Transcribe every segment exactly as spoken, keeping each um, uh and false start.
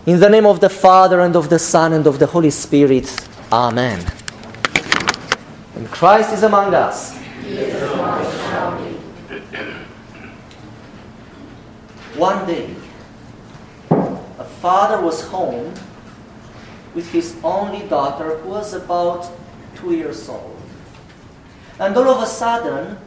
In the name of the Father, and of the Son, and of the Holy Spirit. Amen. And Christ is among us. He is among us. One day, a father was home with his only daughter, who was about two years old. And all of a sudden,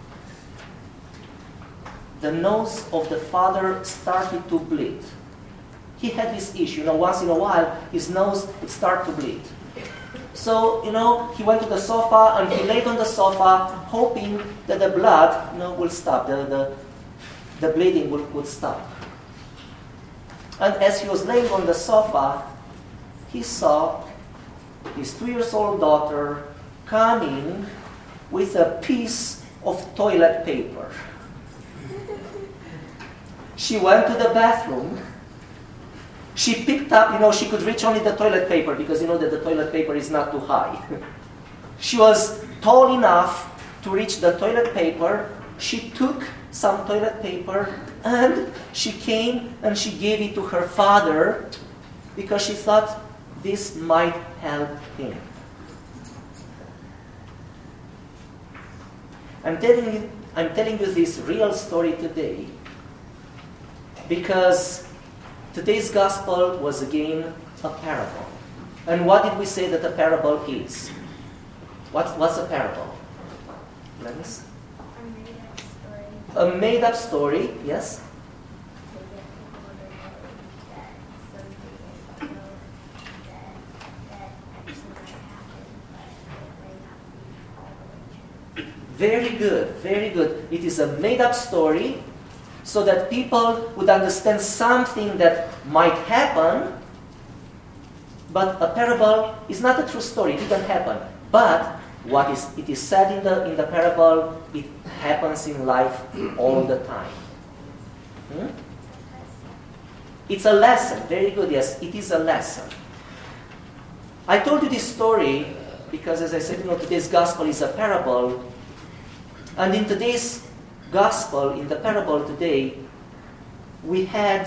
the nose of the father started to bleed. He had this issue, you know, once in a while, his nose would start to bleed. So, you know, he went to the sofa and he laid on the sofa, hoping that the blood, you know, will stop, the, the, the bleeding would, would stop. And as he was laying on the sofa, he saw his two years old daughter coming with a piece of toilet paper. She went to the bathroom. She picked up, you know, she could reach only the toilet paper because you know that the toilet paper is not too high. She was tall enough to reach the toilet paper. She took some toilet paper and she came and she gave it to her father because she thought this might help him. I'm telling you, I'm telling you this real story today because today's gospel was again a parable. And what did we say that a parable is? What's, what's a parable? Glennis? A made-up story, yes? Very good, very good. It is a made-up story so that people would understand something that might happen, but a parable is not a true story. It didn't happen. But what is it is said in the in the parable, it happens in life all the time. Hmm? It's a lesson. Very good, yes, it is a lesson. I told you this story because, as I said, you know, today's gospel is a parable. And in today's gospel, in the parable today, we had,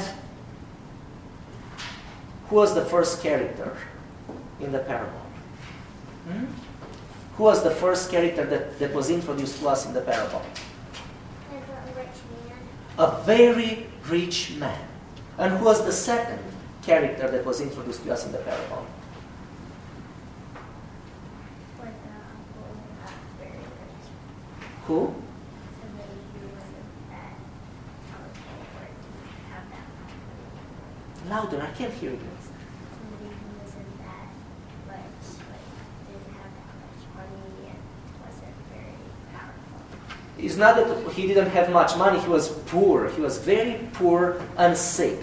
who was the first character in the parable? Hmm? Who was the first character that, that was introduced to us in the parable? A rich man. A very rich man. And who was the second character that was introduced to us in the parable? Or the uncle who got very rich. Who? Somebody who wasn't that powerful or didn't have that money. Louder, I can't hear you. Somebody who wasn't that rich, like didn't have that much money and wasn't very powerful. It's not that he didn't have much money, he was poor. He was very poor and sick.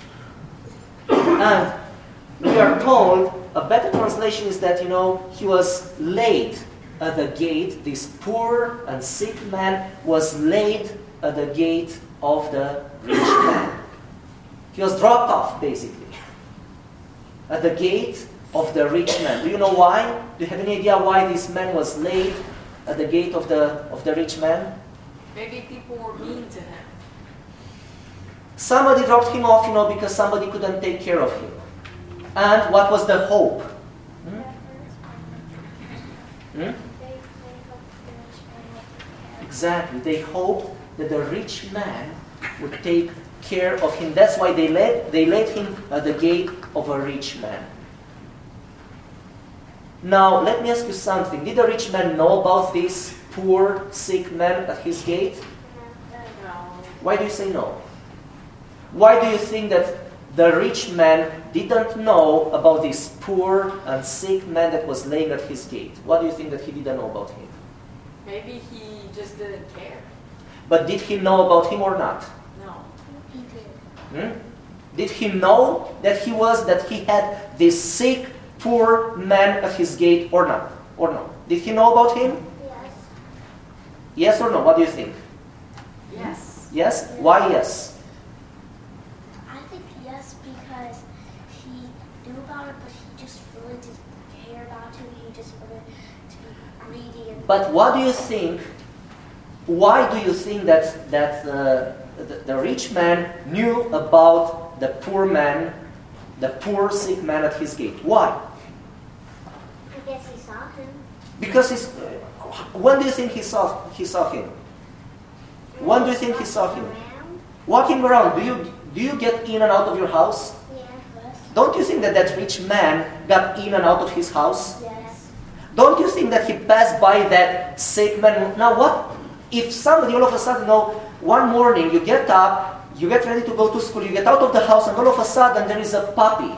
And we are told, a better translation is that, you know, he was laid at the gate. This poor and sick man was laid at the gate of the rich man. He was dropped off, basically, at the gate of the rich man. Do you know why? Do you have any idea why this man was laid at the gate of the of the rich man? Maybe people were mean to him. Somebody dropped him off, you know, because somebody couldn't take care of him. And what was the hope? Hmm? Hmm? Exactly. They hoped that the rich man would take care of him. That's why they laid, they laid him at the gate of a rich man. Now, let me ask you something. Did the rich man know about this poor, sick man at his gate? No. Why do you say no? Why do you think that the rich man didn't know about this poor and sick man that was laying at his gate? What do you think that he didn't know about him? Maybe he just didn't care. But did he know about him or not? No. He did. Hmm? Did he know that he was, that he had this sick, poor man at his gate or not? Or no? Did he know about him? Yes. Yes or no? What do you think? Yes. Yes? Why yes? I think yes because he knew about it, but he just really didn't care about it. He just wanted to be greedy. And But what do you think, why do you think that, that uh, the, the rich man knew about the poor man the poor sick man at his gate. Why? I guess he saw him. Because he's, when do you think he saw he saw him? When do you think he saw him? Around? Walking around. Do you do you get in and out of your house? Yeah. Don't you think that that rich man got in and out of his house? Yes. Don't you think that he passed by that sick man? Now what if somebody all of a sudden, you know, one morning you get up, you get ready to go to school, you get out of the house, and all of a sudden there is a puppy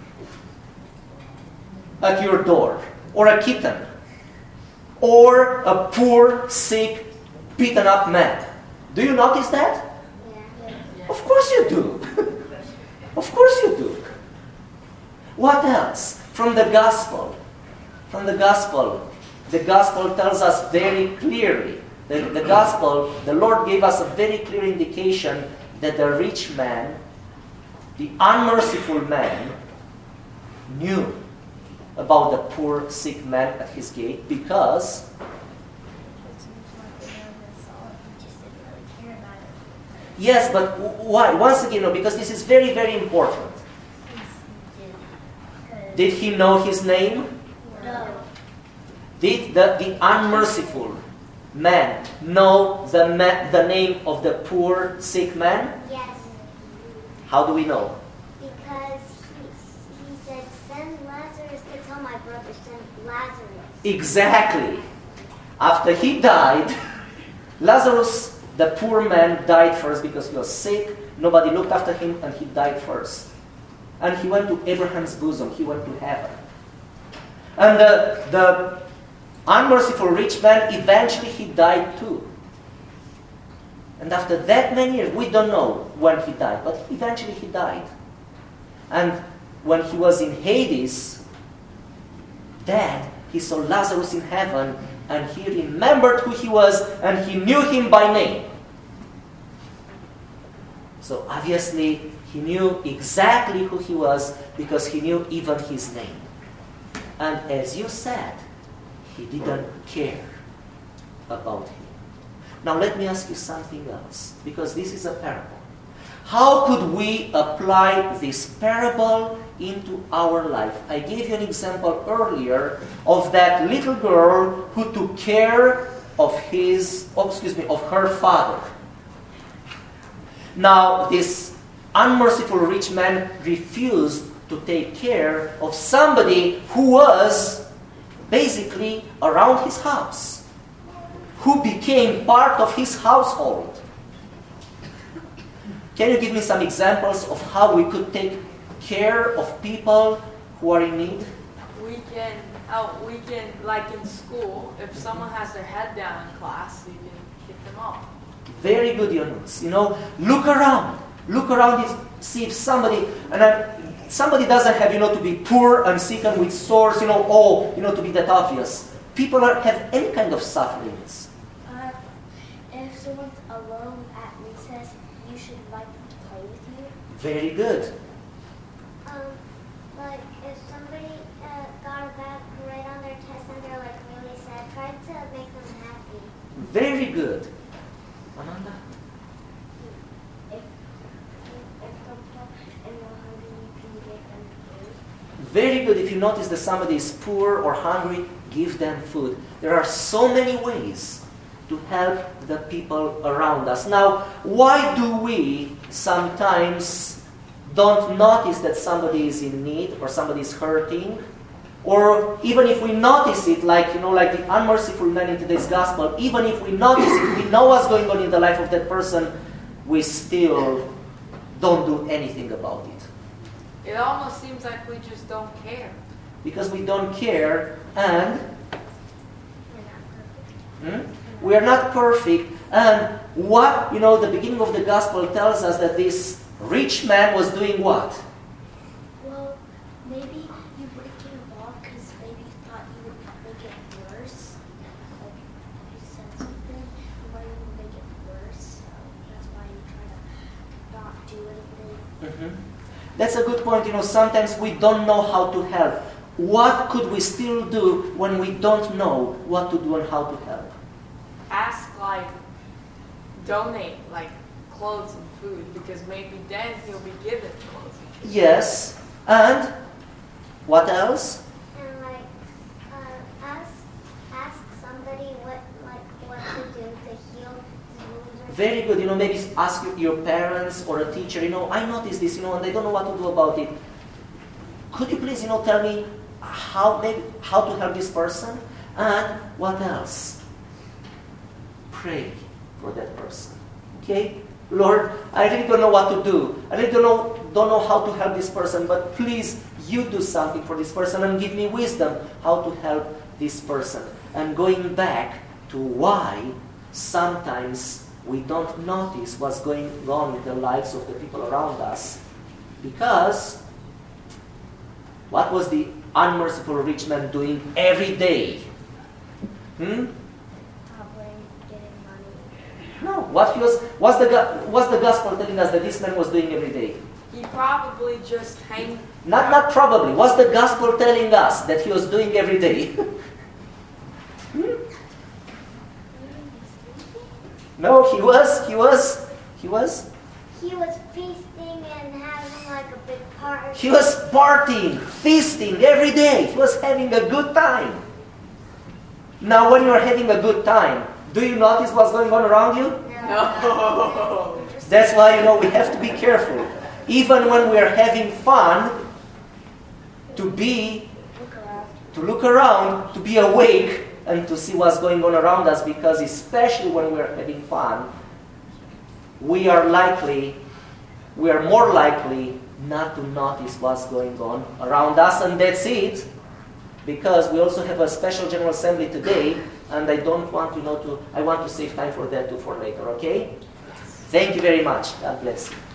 at your door, or a kitten, or a poor, sick, beaten up man. Do you notice that? Yeah. Of course you do. Of course you do. What else? From the gospel. From the gospel. The gospel tells us very clearly. The, the gospel, the Lord gave us a very clear indication that the rich man, the unmerciful man, knew about the poor, sick man at his gate because yes, but why? Once again, no, because this is very, very important. Did he know his name? No. Did the, the unmerciful man know the, ma- the name of the poor, sick man? Yes. How do we know? Because he, he said, send Lazarus to tell my brother, send Lazarus. Exactly. After he died, Lazarus, the poor man, died first because he was sick. Nobody looked after him, and he died first. And he went to Abraham's bosom. He went to heaven. And the, the unmerciful rich man, eventually he died too. And after that many years, we don't know when he died, but eventually he died. And when he was in Hades, dead, he saw Lazarus in heaven, and he remembered who he was, and he knew him by name. So obviously, he knew exactly who he was because he knew even his name. And as you said, he didn't care about him. Now let me ask you something else, because this is a parable. How could we apply this parable into our life? I gave you an example earlier of that little girl who took care of his, oh, excuse me, of her father. Now this unmerciful rich man refused to take care of somebody who was basically around his house, who became part of his household. Can you give me some examples of how we could take care of people who are in need? We can, oh, we can, like in school, if someone has their head down in class, you can kick them off. Very good, Yunus. You know, look around. Look around and see if somebody, and then somebody doesn't have, you know, to be poor and sick and with sores, you know, oh, you know, to be that obvious. People are, have any kind of sufferings. Uh, if someone's alone at recess, you should invite them to play with you. Very good. Um, like if somebody uh, got a bad grade on their test and they're like really sad, try to make them happy. Very good. Amanda? If if they're poor and they're hungry, you can give them food. Very good. If you notice that somebody is poor or hungry, give them food. There are so many ways to help the people around us. Now, why do we sometimes don't notice that somebody is in need or somebody is hurting? Or even if we notice it, like, you know, like the unmerciful man in today's gospel, even if we notice it, we know what's going on in the life of that person, we still don't do anything about it. It almost seems like we just don't care. Because we don't care, and We're not perfect. hmm, we are not perfect. And what, you know, the beginning of the gospel tells us that this rich man was doing what? Well, maybe you wouldn't get involved because maybe you thought you would make it worse. Like, if you said something, you might even make it worse. So that's why you try to not do anything. Mm-hmm. That's a good point. You know, sometimes we don't know how to help. What could we still do when we don't know what to do and how to help? Ask, like, donate, like, clothes and food, because maybe then he'll be given clothes and food. Yes, And what else? And like, uh, ask ask somebody what like what to do to heal his wounds. Or Very good. You know, maybe ask your parents or a teacher, you know, I noticed this, you know, and they don't know what to do about it. Could you please, you know, tell me how maybe how to help this person? And what else? Pray for that person. Okay? Lord, I really don't know what to do. I really don't know, don't know how to help this person, but please, you do something for this person and give me wisdom how to help this person. And going back to why sometimes we don't notice what's going on in the lives of the people around us. Because what was the unmerciful rich man doing every day? Hmm? probably getting money. No. What he was, what's the, go- what's the gospel telling us that this man was doing every day? He probably just hang. Not, not probably. What's the gospel telling us that he was doing every day? Hmm? No, he was, he was, he was, He was feasting and having like a big party. he was partying, feasting every day. He was having a good time. Now, when you're having a good time, do you notice what's going on around you? No. That's why, you know, we have to be careful. Even when we are having fun, to be, Look around. to look around, to be awake, and to see what's going on around us, because especially when we are having fun, we are likely, we are more likely not to notice what's going on around us, and that's it. Because we also have a special General Assembly today, and I don't want, you know, to, I want to save time for that too for later, okay? Thank you very much. God bless you.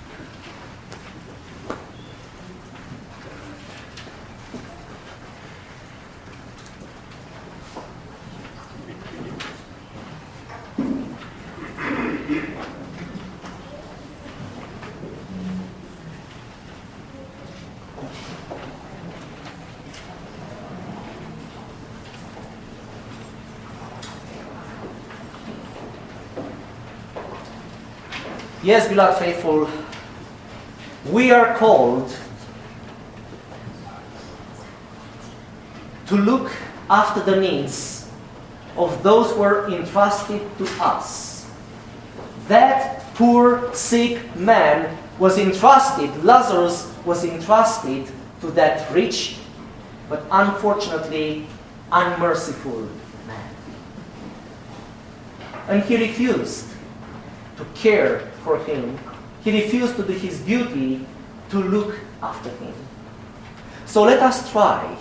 Yes, beloved faithful, we are called to look after the needs of those who are entrusted to us. That poor, sick man was entrusted, Lazarus was entrusted to that rich, but unfortunately unmerciful man. And he refused to care for him. He refused to do his duty to look after him. So let us try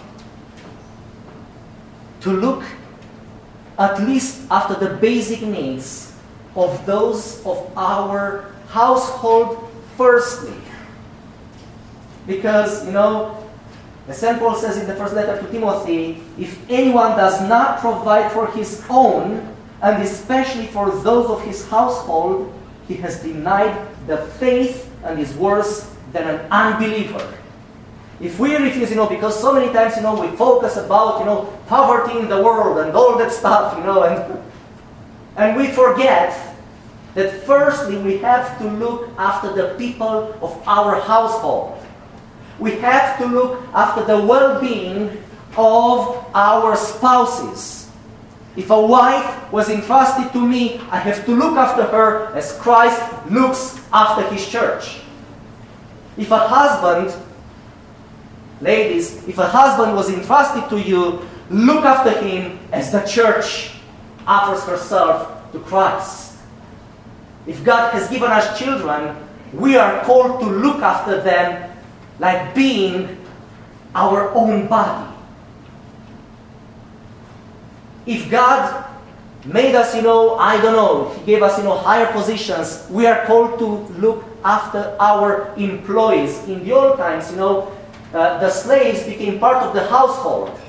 to look at least after the basic needs of those of our household firstly. Because, you know, as Saint Paul says in the first letter to Timothy, if anyone does not provide for his own, and especially for those of his household, he has denied the faith and is worse than an unbeliever. If we refuse, you know, because so many times, you know, we focus about, you know, poverty in the world and all that stuff, you know, and, and we forget that firstly we have to look after the people of our household. We have to look after the well-being of our spouses. If a wife was entrusted to me, I have to look after her as Christ looks after his church. If a husband, ladies, if a husband was entrusted to you, look after him as the church offers herself to Christ. If God has given us children, we are called to look after them like being our own body. If God made us, you know, I don't know, He gave us, you know, higher positions, we are called to look after our employees. In the old times, you know, uh, the slaves became part of the household.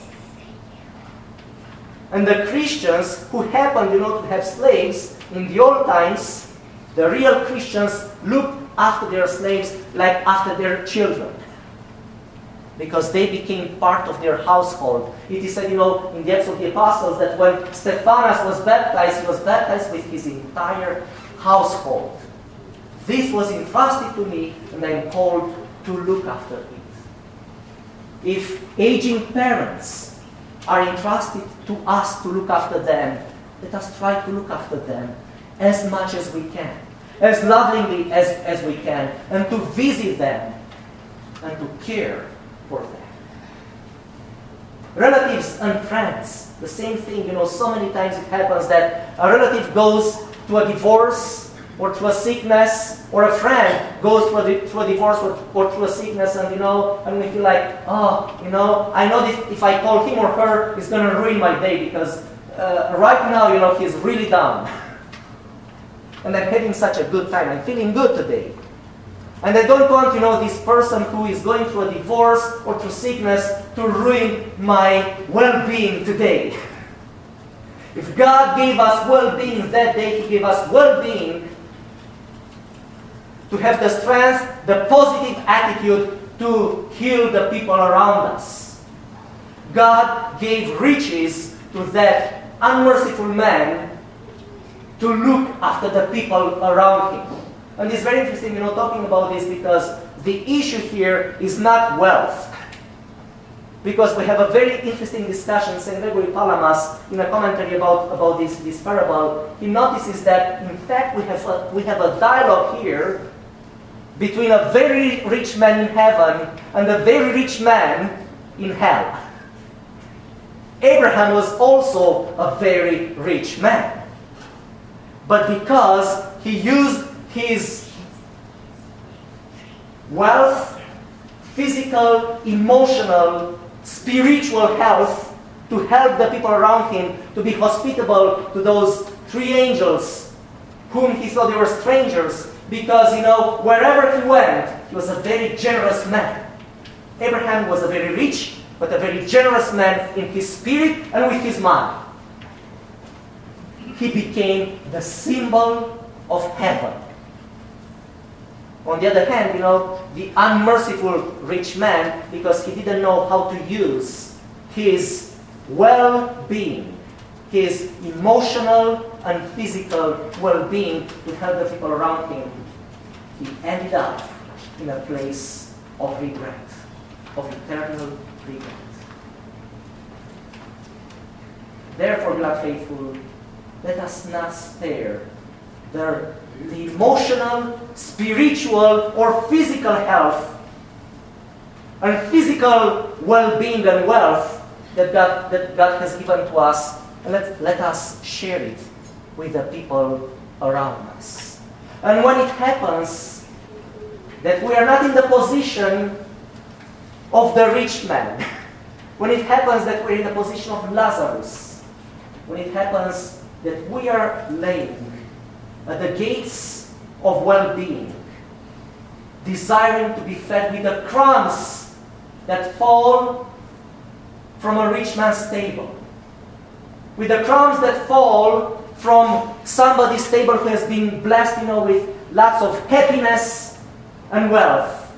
And the Christians who happened, you know, to have slaves, in the old times, the real Christians looked after their slaves like after their children. Because they became part of their household. It is said, you know, in the Acts of the Apostles that when Stephanas was baptized, he was baptized with his entire household. This was entrusted to me, and I am called to look after it. if aging parents are entrusted to us to look after them, let us try to look after them as much as we can, as lovingly as, as we can, and to visit them and to care for them. Relatives and friends, the same thing. You know, so many times it happens that a relative goes to a divorce or to a sickness, or a friend goes through a, through a divorce or, or through a sickness, and you know, and we feel like, oh, you know, I know that if I call him or her, it's going to ruin my day because uh, right now, you know, he's really down. And I'm having such a good time. I'm feeling good today. And I don't want, you know, this person who is going through a divorce or through sickness to ruin my well-being today. If God gave us well-being that day, He gave us well-being to have the strength, the positive attitude to heal the people around us. God gave riches to that unmerciful man to look after the people around him. And it's very interesting, you know, talking about this because the issue here is not wealth. Because we have a very interesting discussion, Saint Gregory Palamas, in a commentary about, about this, this parable, he notices that, in fact, we have, a, we have a dialogue here between a very rich man in heaven and a very rich man in hell. Abraham was also a very rich man. But because he used his wealth, physical, emotional, spiritual health to help the people around him, to be hospitable to those three angels whom he thought they were strangers, because, you know, wherever he went, he was a very generous man. Abraham was a very rich, but a very generous man in his spirit and with his mind. He became the symbol of heaven. On the other hand, you know, the unmerciful rich man, because he didn't know how to use his well-being, his emotional and physical well-being to help the people around him, he ended up in a place of regret, of eternal regret. Therefore, beloved faithful, let us not spare the, the emotional, spiritual, or physical health and physical well-being and wealth that God, that God has given to us, and let, let us share it with the people around us. And when it happens that we are not in the position of the rich man, when it happens that we're in the position of Lazarus, when it happens that we are laying at the gates of well-being, desiring to be fed with the crumbs that fall from a rich man's table, with the crumbs that fall from somebody's table who has been blessed, you know, with lots of happiness and wealth,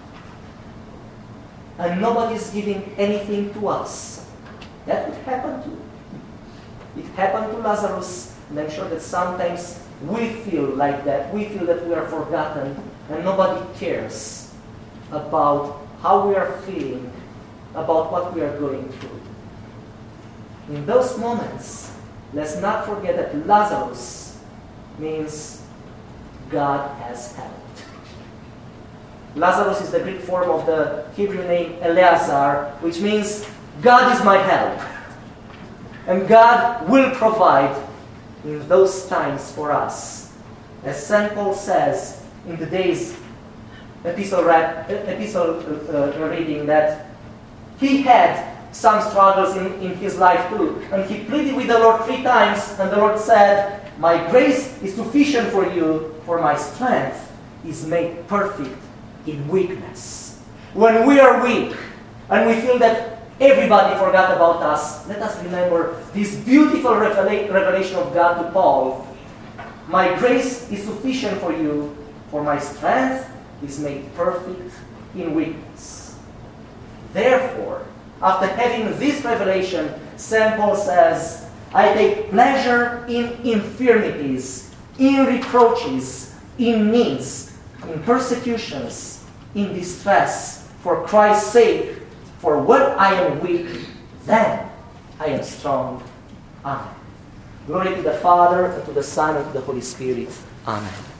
and nobody's giving anything to us. That would happen too. It happened to Lazarus, and I'm sure that sometimes we feel like that. We feel that we are forgotten, and nobody cares about how we are feeling, about what we are going through. In those moments, let's not forget that Lazarus means God has helped. Lazarus is the Greek form of the Hebrew name Eleazar, which means God is my help. And God will provide in those times for us. As Saint Paul says in the day's epistle, epistle uh, reading, that he had some struggles in, in his life too. And he pleaded with the Lord three times, and the Lord said, "My grace is sufficient for you, for my strength is made perfect in weakness." When we are weak, and we feel that everybody forgot about us, let us remember this beautiful revela- revelation of God to Paul. "My grace is sufficient for you, for my strength is made perfect in weakness." Therefore, after having this revelation, Saint Paul says, "I take pleasure in infirmities, in reproaches, in needs, in persecutions, in distress, for Christ's sake. For when I am weak, then I am strong. Amen. Glory to the Father, and to the Son, and to the Holy Spirit. Amen.